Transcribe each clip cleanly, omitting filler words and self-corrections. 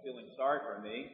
feeling sorry for me.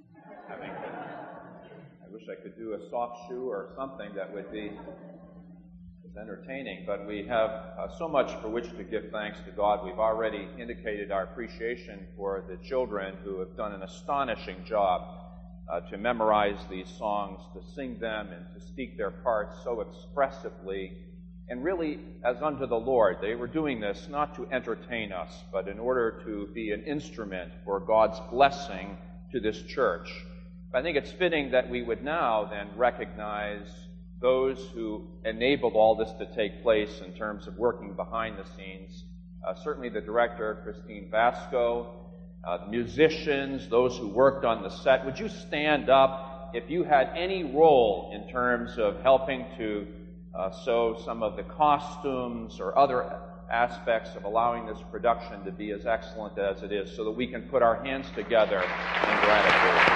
I wish I could do a soft shoe or something that would be as entertaining, but we have so much for which to give thanks to God. We've already indicated our appreciation for the children who have done an astonishing job to memorize these songs, to sing them, and to speak their parts so expressively and really as unto the Lord. They were doing this not to entertain us, but in order to be an instrument for God's blessing to this church. I think it's fitting that we would now then recognize those who enabled all this to take place in terms of working behind the scenes. Certainly the director, Christine Vasco, the musicians, those who worked on the set. Would you stand up if you had any role in terms of helping to sew some of the costumes or other aspects of allowing this production to be as excellent as it is, so that we can put our hands together in gratitude.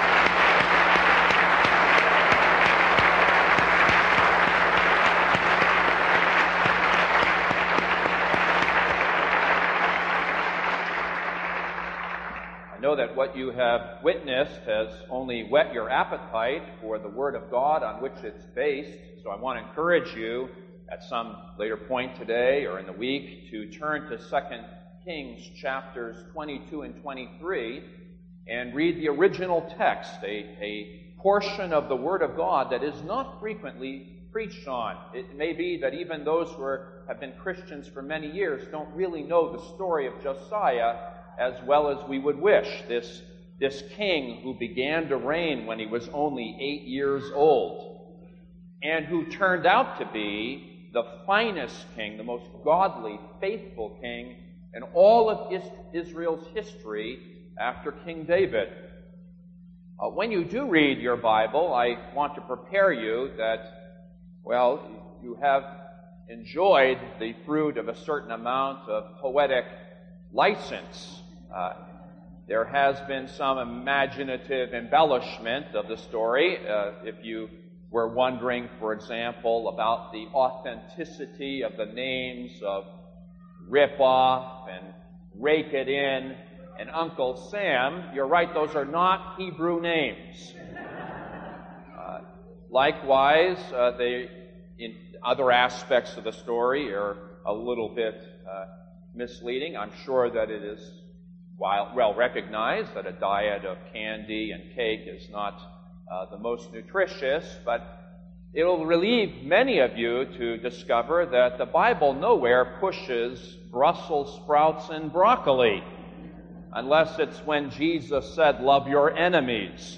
I know that what you have witnessed has only whet your appetite for the Word of God on which it's based, so I want to encourage you at some later point today or in the week to turn to 2 Kings chapters 22 and 23 and read the original text, a portion of the Word of God that is not frequently preached on. It may be that even those who have been Christians for many years don't really know the story of Josiah as well as we would wish. This king who began to reign when he was only 8 years old, and who turned out to be the finest king, the most godly, faithful king in all of Israel's history after King David. When you do read your Bible, I want to prepare you that, well, you have enjoyed the fruit of a certain amount of poetic license. There has been some imaginative embellishment of the story. If you were wondering, for example, about the authenticity of the names of Rip-Off and Rake It In and Uncle Sam, you're right, those are not Hebrew names. Likewise, they, in other aspects of the story, are a little bit misleading. I'm sure that it is well recognized that a diet of candy and cake is not the most nutritious, but it will relieve many of you to discover that the Bible nowhere pushes Brussels sprouts and broccoli, unless it's when Jesus said, "Love your enemies."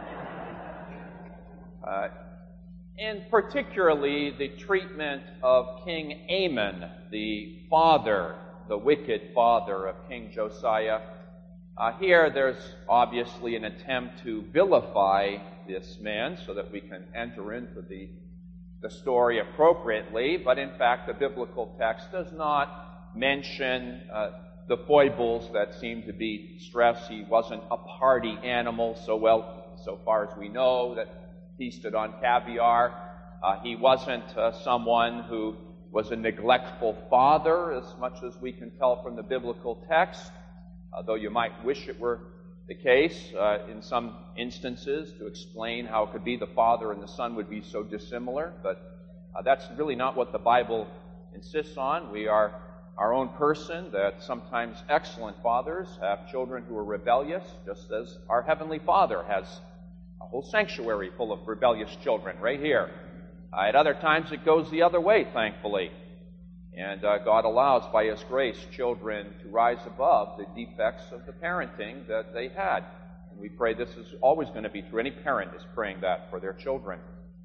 And particularly the treatment of King Amon, the wicked father of King Josiah. Here there's obviously an attempt to vilify this man so that we can enter into the story appropriately, but in fact the biblical text does not mention the foibles that seem to be stressed. He wasn't a party animal, so far as we know, that feasted on caviar. He wasn't someone who was a neglectful father, as much as we can tell from the biblical text, though you might wish it were the case in some instances to explain how it could be the father and the son would be so dissimilar, but that's really not what the Bible insists on. We are our own person, that sometimes excellent fathers have children who are rebellious, just as our Heavenly Father has a whole sanctuary full of rebellious children right here. At other times it goes the other way, thankfully. And God allows, by His grace, children to rise above the defects of the parenting that they had. And we pray this is always going to be true. Any parent is praying that for their children.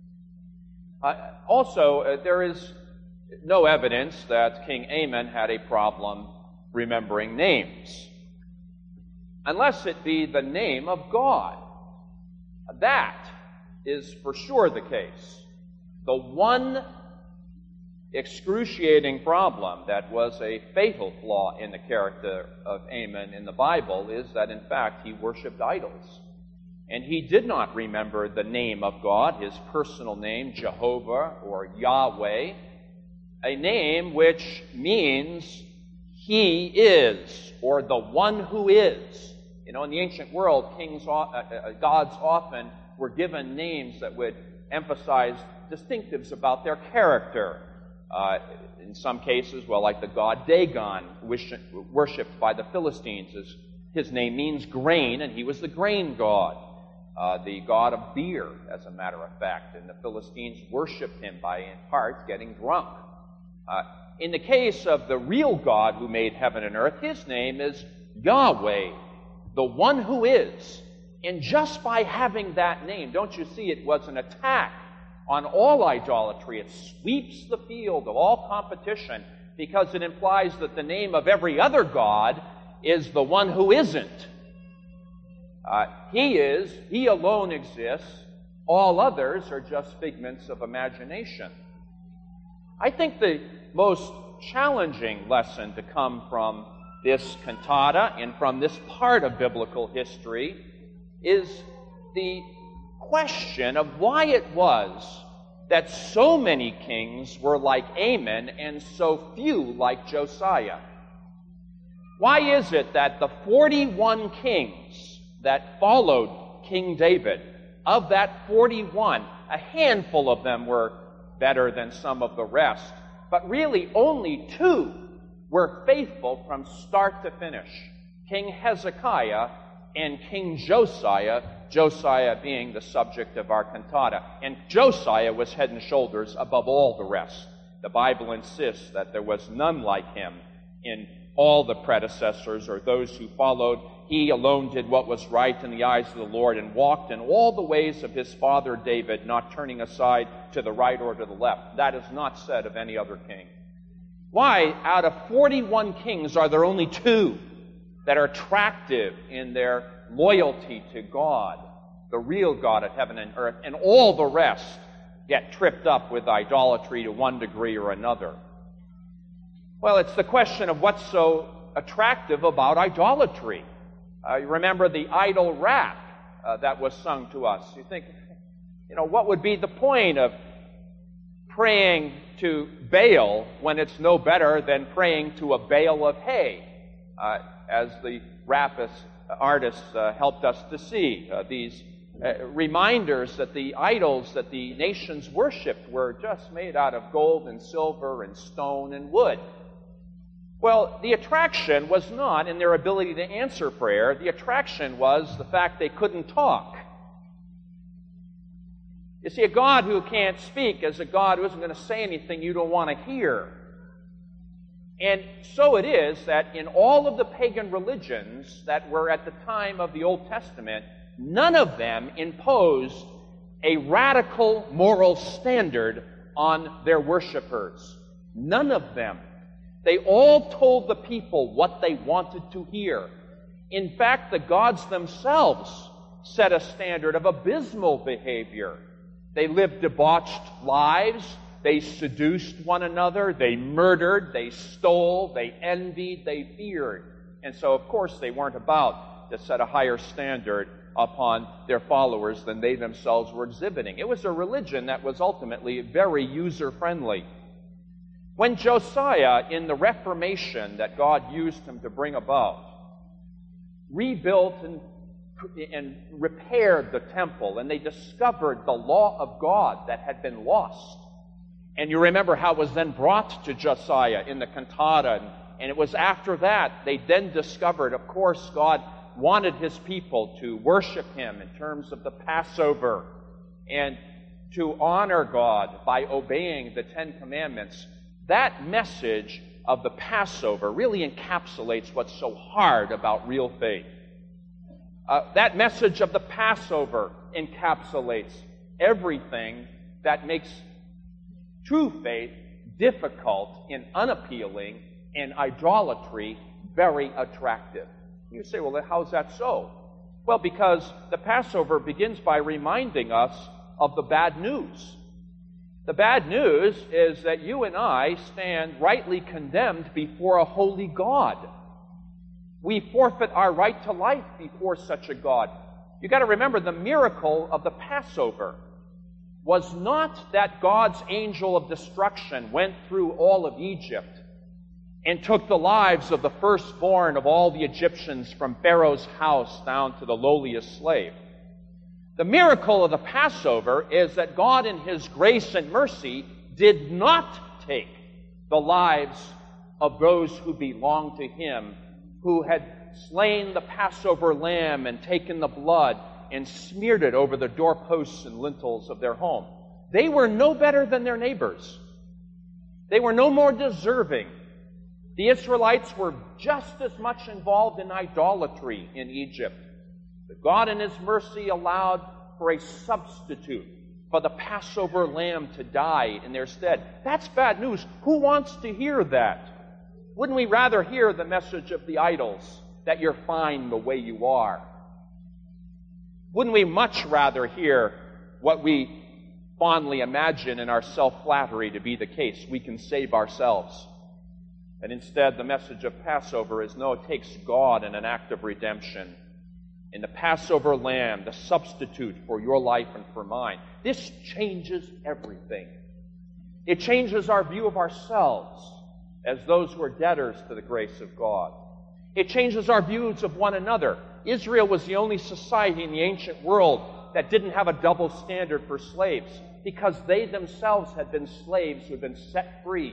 Also, there is no evidence that King Amon had a problem remembering names, unless it be the name of God. That is for sure the case. The one excruciating problem that was a fatal flaw in the character of Amon in the Bible is that, in fact, he worshipped idols. And he did not remember the name of God, his personal name, Jehovah or Yahweh, a name which means He is, or the one who is. You know, in the ancient world, gods often were given names that would emphasize distinctives about their character. In some cases, well, like the god Dagon, worshipped by the Philistines. His name means grain, and he was the grain god. The god of beer, as a matter of fact, and the Philistines worshipped him by, in part, getting drunk. In the case of the real God who made heaven and earth, his name is Yahweh, the one who is. And just by having that name, don't you see, it was an attack on all idolatry. It sweeps the field of all competition because it implies that the name of every other god is the one who isn't. He alone exists. All others are just figments of imagination. I think the most challenging lesson to come from this cantata and from this part of biblical history is the question of why it was that so many kings were like Amon and so few like Josiah. Why is it that the 41 kings that followed King David, of that 41, a handful of them were better than some of the rest, but really only 2 were faithful from start to finish, King Hezekiah and King Josiah, Josiah being the subject of our cantata. And Josiah was head and shoulders above all the rest. The Bible insists that there was none like him in all the predecessors or those who followed. He alone did what was right in the eyes of the Lord and walked in all the ways of his father David, not turning aside to the right or to the left. That is not said of any other king. Why, out of 41 kings, are there only 2 that are attractive in their loyalty to God, the real God of heaven and earth, and all the rest get tripped up with idolatry to one degree or another? Well, it's the question of what's so attractive about idolatry. You remember the idol rap that was sung to us. You think, what would be the point of praying to Baal when it's no better than praying to a bale of hay, as the artists helped us to see. These reminders that the idols that the nations worshipped were just made out of gold and silver and stone and wood. Well, the attraction was not in their ability to answer prayer. The attraction was the fact they couldn't talk. You see, a God who can't speak is a God who isn't going to say anything you don't want to hear. And so it is that in all of the pagan religions that were at the time of the Old Testament, none of them imposed a radical moral standard on their worshipers. None of them. They all told the people what they wanted to hear. In fact, the gods themselves set a standard of abysmal behavior. They lived debauched lives. They seduced one another. They murdered. They stole. They envied. They feared. And so, of course, they weren't about to set a higher standard upon their followers than they themselves were exhibiting. It was a religion that was ultimately very user-friendly. When Josiah, in the Reformation that God used him to bring about, rebuilt and repaired the temple, and they discovered the law of God that had been lost. And you remember how it was then brought to Josiah in the cantata, and it was after that they then discovered, of course, God wanted his people to worship him in terms of the Passover and to honor God by obeying the 10 Commandments. That message of the Passover really encapsulates what's so hard about real faith. That message of the Passover encapsulates everything that makes true faith difficult and unappealing and idolatry very attractive. You say, well, how's that so? Well, because the Passover begins by reminding us of the bad news. The bad news is that you and I stand rightly condemned before a holy God. We forfeit our right to life before such a God. You've got to remember, the miracle of the Passover was not that God's angel of destruction went through all of Egypt and took the lives of the firstborn of all the Egyptians from Pharaoh's house down to the lowliest slave. The miracle of the Passover is that God in His grace and mercy did not take the lives of those who belonged to Him, who had slain the Passover lamb and taken the blood and smeared it over the doorposts and lintels of their home. They were no better than their neighbors. They were no more deserving. The Israelites were just as much involved in idolatry in Egypt. But God in His mercy allowed for a substitute, for the Passover lamb to die in their stead. That's bad news. Who wants to hear that? Wouldn't we rather hear the message of the idols, that you're fine the way you are? Wouldn't we much rather hear what we fondly imagine in our self-flattery to be the case? We can save ourselves. And instead, the message of Passover is, no, it takes God in an act of redemption. In the Passover lamb, the substitute for your life and for mine. This changes everything. It changes our view of ourselves as those who are debtors to the grace of God. It changes our views of one another. Israel was the only society in the ancient world that didn't have a double standard for slaves, because they themselves had been slaves who had been set free.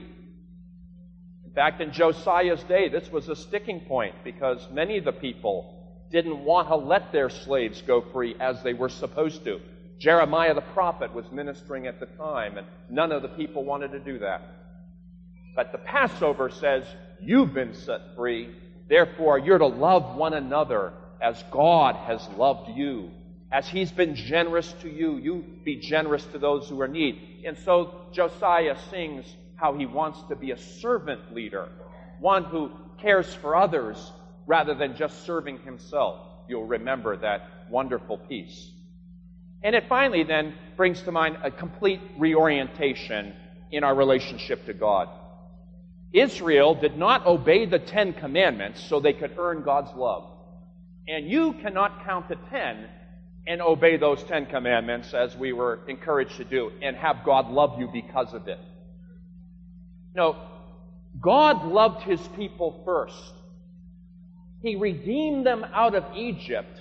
In fact, in Josiah's day, this was a sticking point, because many of the people didn't want to let their slaves go free as they were supposed to. Jeremiah the prophet was ministering at the time, and none of the people wanted to do that. But the Passover says, you've been set free, therefore you're to love one another as God has loved you. As He's been generous to you, you be generous to those who are in need. And so Josiah sings how he wants to be a servant leader, one who cares for others rather than just serving himself. You'll remember that wonderful piece. And it finally then brings to mind a complete reorientation in our relationship to God. Israel did not obey the 10 Commandments so they could earn God's love. And you cannot count to 10 and obey those 10 Commandments, as we were encouraged to do, and have God love you because of it. No, God loved His people first. He redeemed them out of Egypt.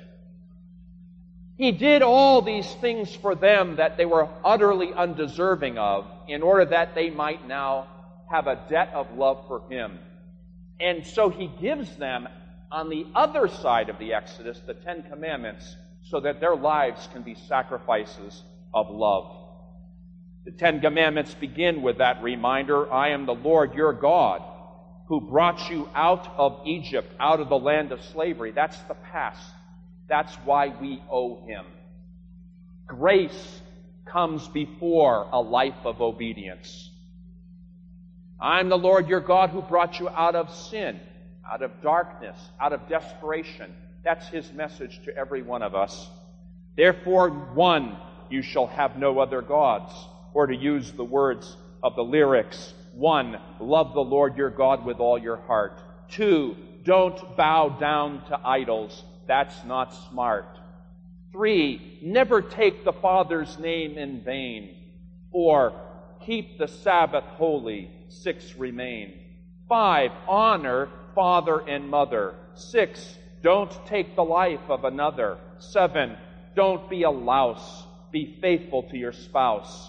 He did all these things for them that they were utterly undeserving of, in order that they might now have a debt of love for Him. And so He gives them, on the other side of the Exodus, the 10 Commandments, so that their lives can be sacrifices of love. The 10 Commandments begin with that reminder, I am the Lord your God, who brought you out of Egypt, out of the land of slavery. That's the past. That's why we owe Him. Grace comes before a life of obedience. I'm the Lord your God who brought you out of sin, out of darkness, out of desperation. That's His message to every one of us. Therefore, 1, you shall have no other gods. Or to use the words of the lyrics, 1, love the Lord your God with all your heart. 2, don't bow down to idols. That's not smart. 3, never take the Father's name in vain. 4, keep the Sabbath holy. 6, remain. 5, honor father and mother. 6, don't take the life of another. 7, don't be a louse. Be faithful to your spouse.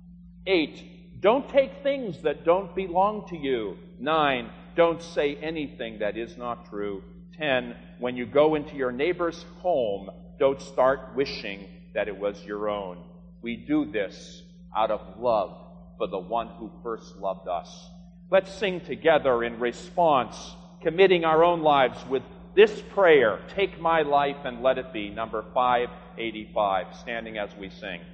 8, don't take things that don't belong to you. 9, don't say anything that is not true. 10, when you go into your neighbor's home, don't start wishing that it was your own. We do this out of love for the one who first loved us. Let's sing together in response, committing our own lives with this prayer, take my life and let it be, number 585, standing as we sing.